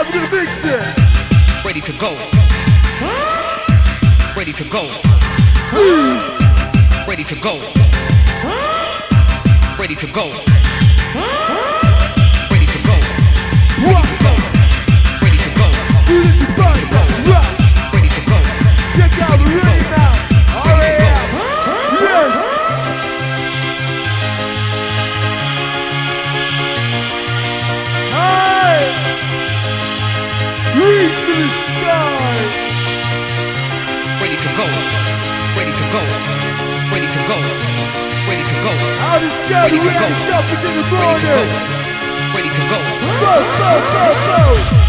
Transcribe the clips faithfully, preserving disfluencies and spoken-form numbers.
we're gonna mix it. Ready to go. Ready to go. Please. Ready to go. Ready to go. Ready to go. What? Ready to go. Unity body. Rock. Ready to go. Check out the ready now. Oh yeah. Yes. Hey. Reach to the sky. Ready to go. Ready to go. Ready to go. Ready to go. Out of sky, Ready we to go. ain't stopping in the Ready to go. morning. Ready to go. Go, go, go, go.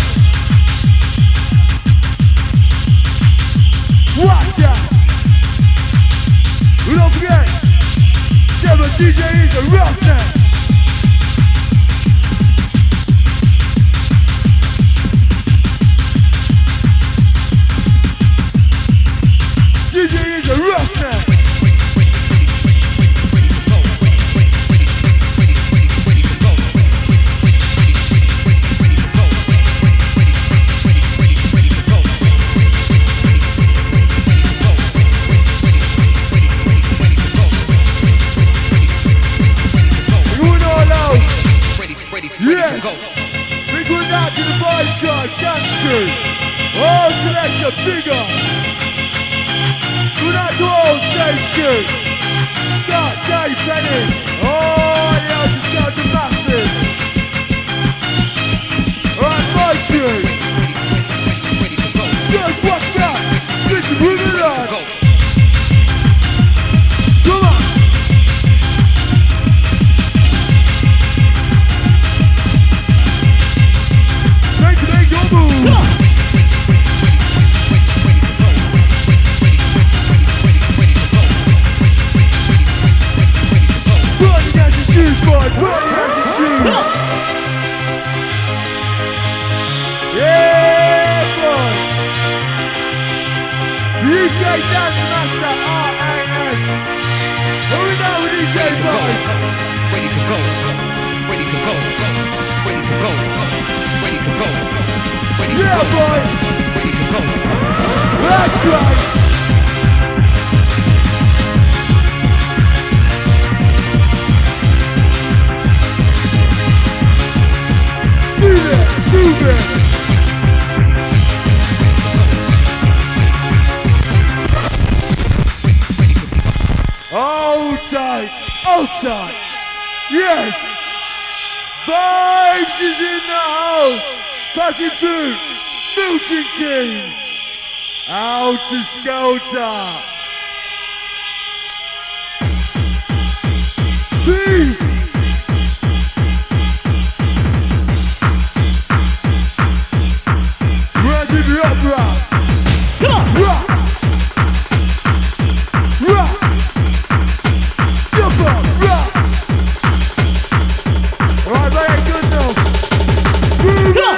Watch out. We don't forget. Seven D J is a roughneck. D J is a roughneck. Yes! This one out to the vibe chart, gangster! All selection bigger! Good out to all stage two! Scott, Dave, Penny! Oh, yeah, just got the massive! Alright, my crew! Just watch that! This is moving on! Come on! Yeah, boy! Ready to go. That's right! Move it! Move it! Hold tight! Hold tight! Yes! Vibes is in the house! Passing through! Milton Keynes! Out to Skelter! Peace! Ready the opera! Rock! Rock! Jump up! Rock! Alright, very good now! Move it!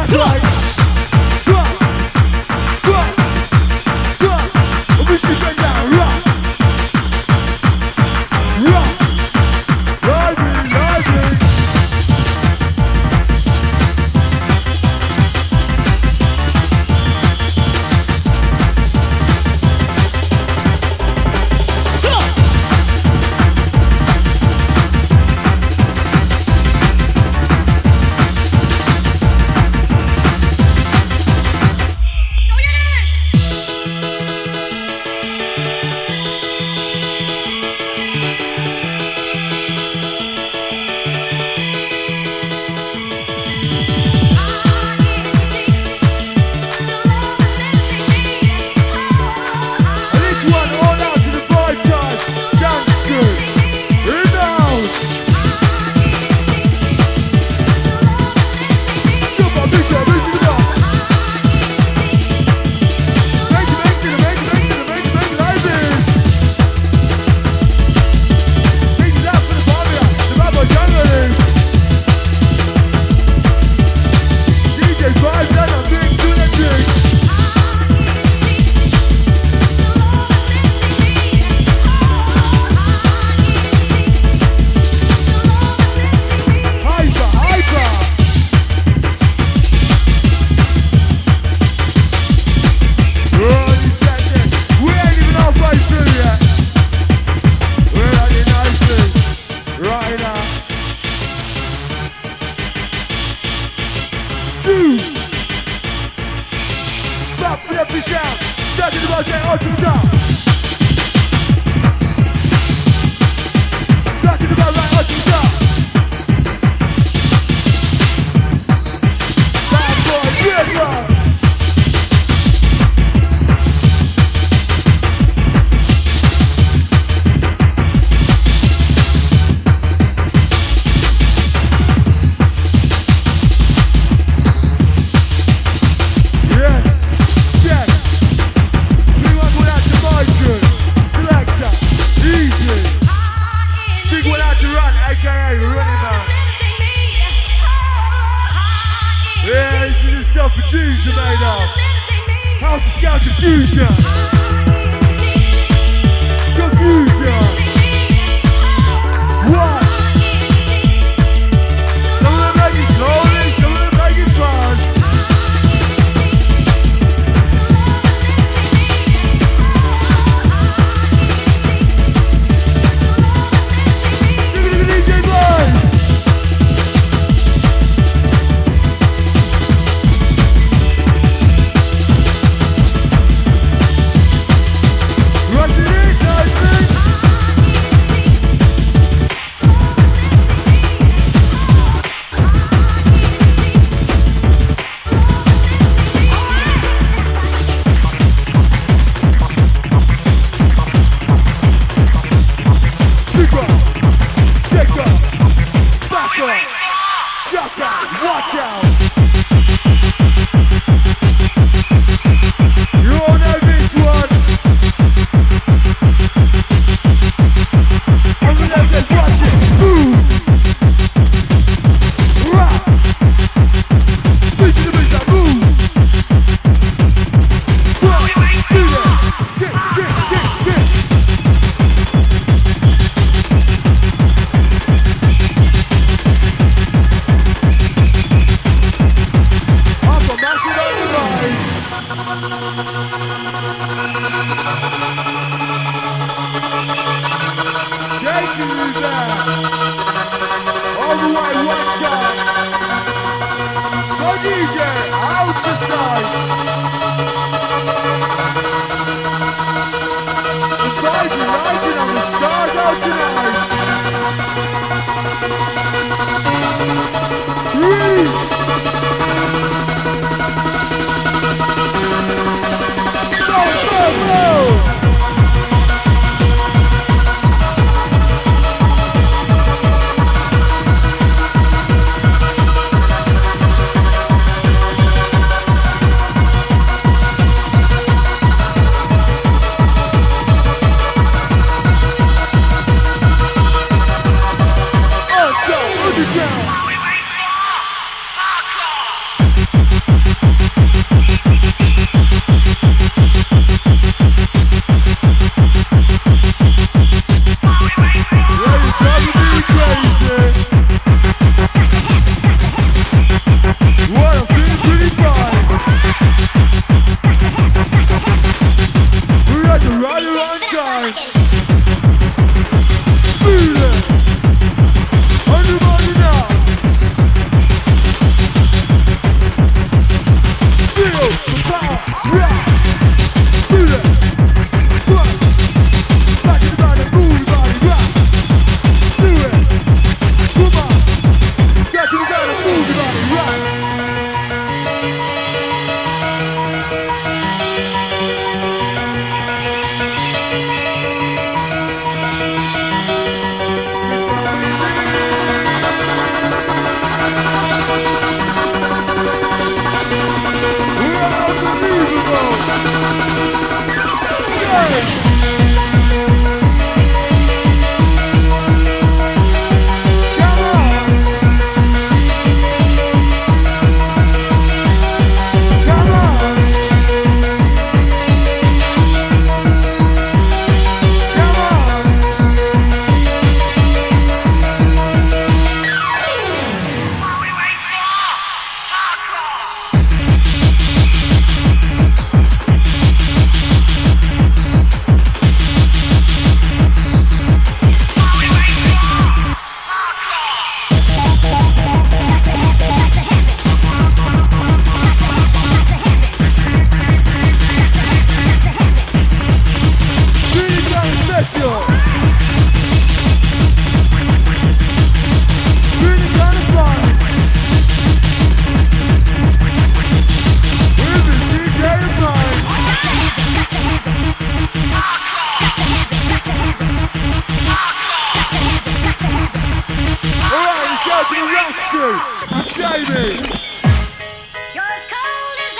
Right. Rock. Rock. Rock. I wish you get down. Rock. Rock. Lively, lively.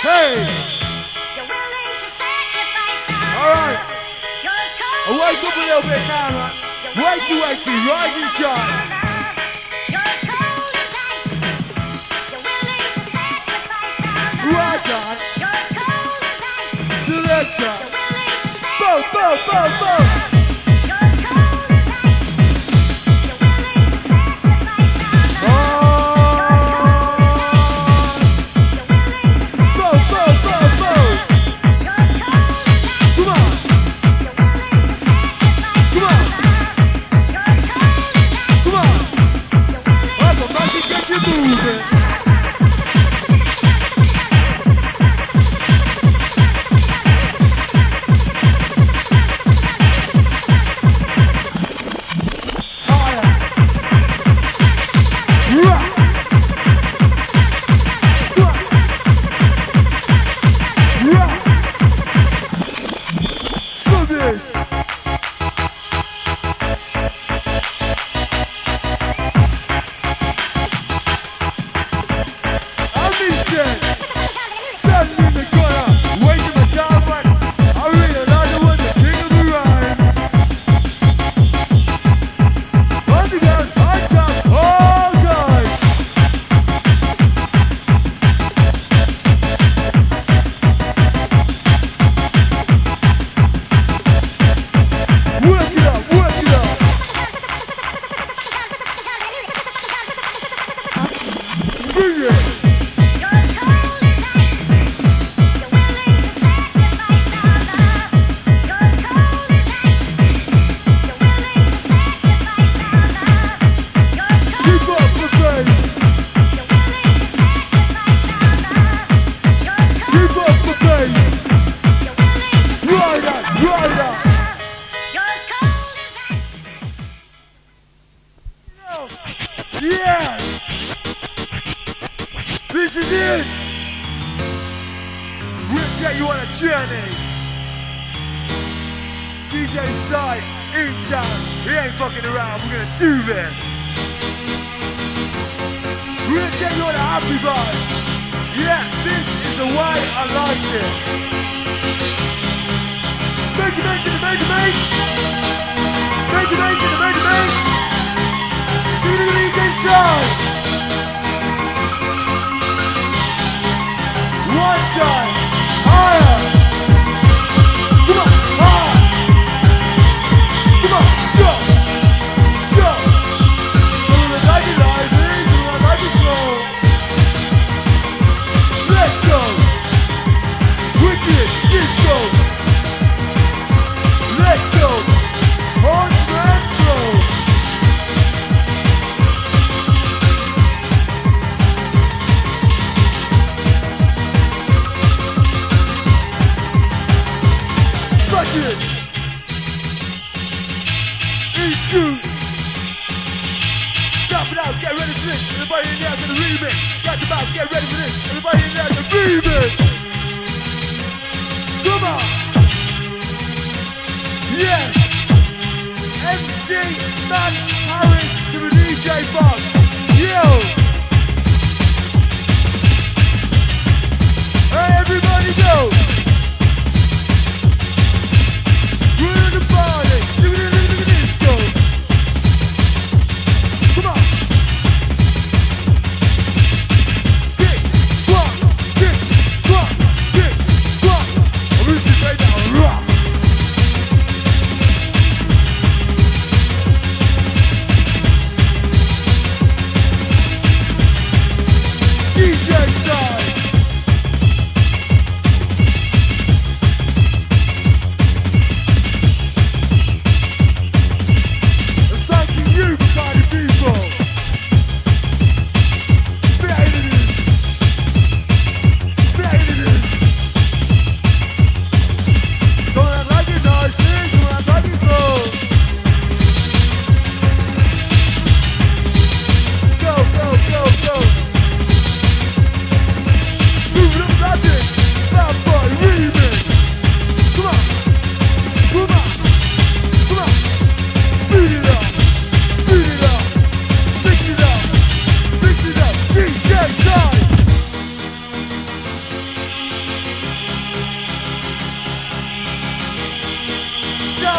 Hey! Alright. I wake up a little bit now, man. Wakey, wakey, rise and shine. Right on. Selector. Boom, boom, boom, boom.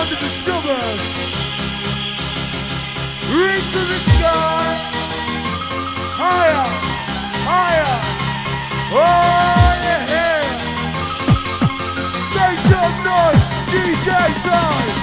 sound of the suburbs. Reach to the sky. Higher, higher. Oh yeah. Make some noise, D J Side.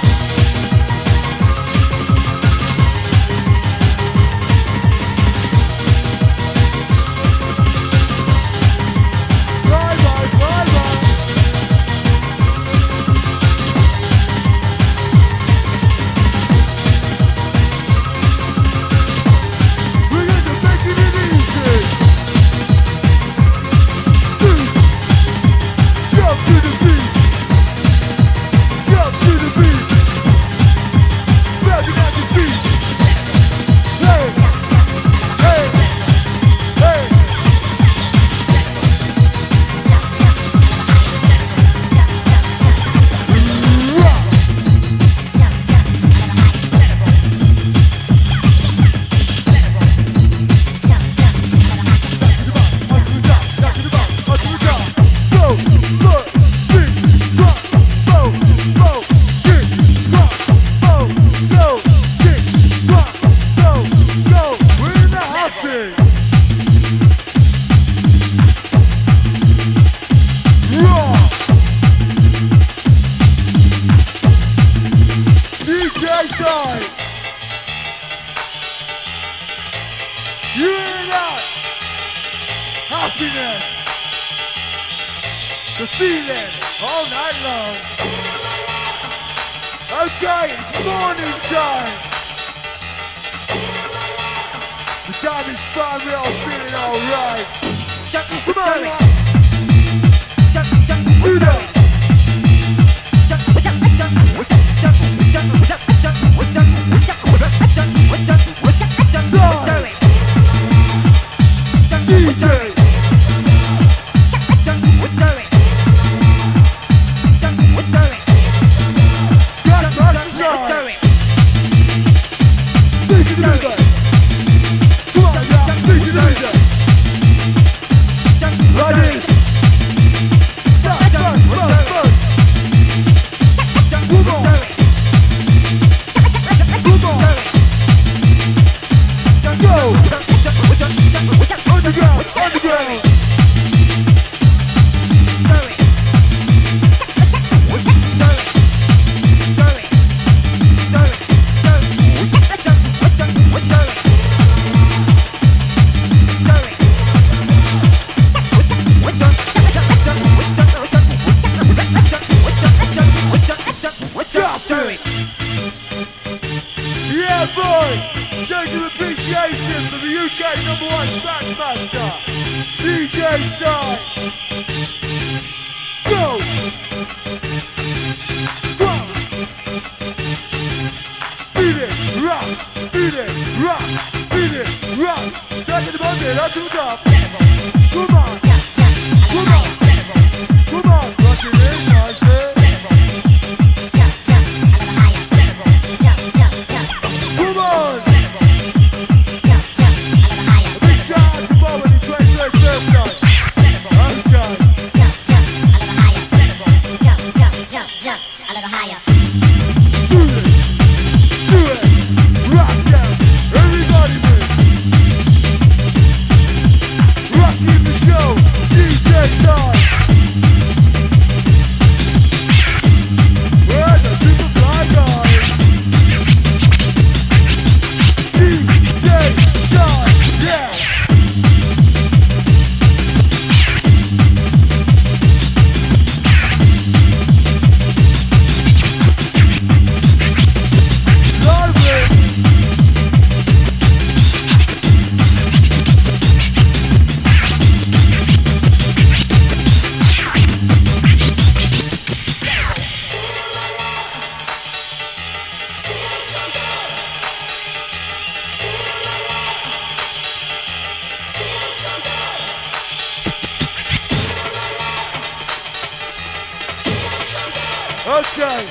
Okay.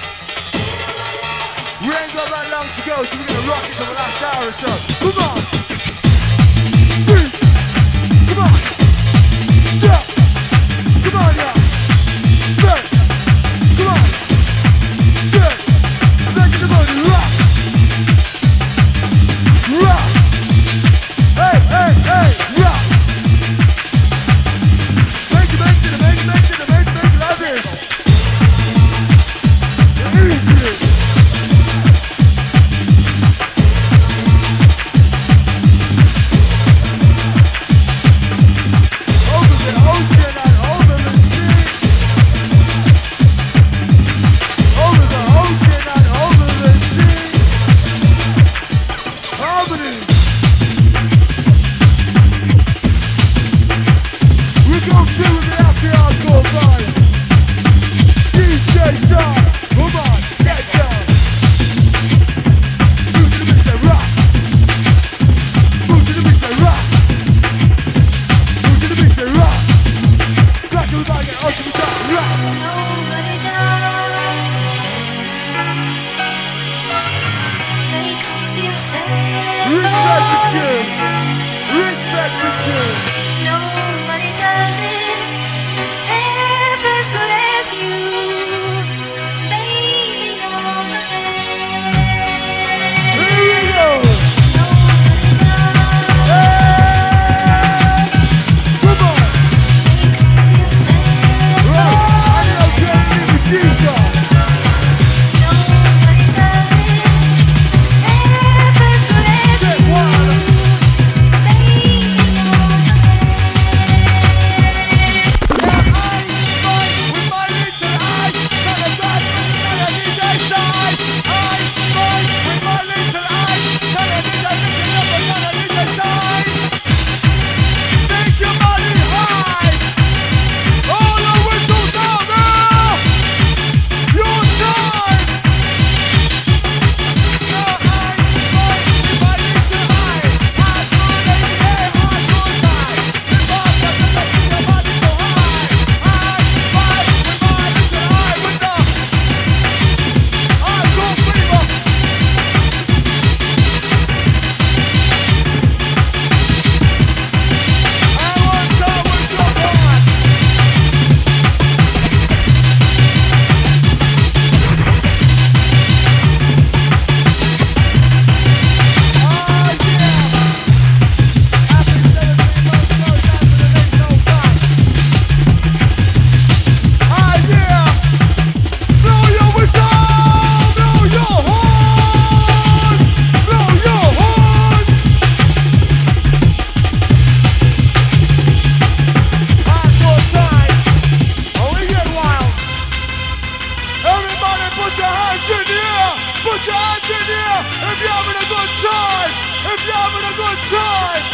We ain't got that long to go, so we're gonna rock it for the last hour or so. Come on! Beat! Come on! Yeah! Come on, yeah! Bang! Come on! Yeah! Come through with the happy hardcore vibe. D J Sam, come on, get down. Move to the beat and rock. Move to the beat and rock. Move to the beat and rock. Crack to the back and out to the top, rock. Nobody does it better. Makes me feel sad. Respect the tune. Respect the tune. Nobody does it half as good as you. Baby, you're the best. Here we go. Nobody does Hey! Come on. makes me feel sad. Right. I know Jenny with Jesus. Nobody does it half as good as Check you. one. Baby, you're the best. Put your hands in the air! Put your hands in the air if you're having a good time! If you're having a good time!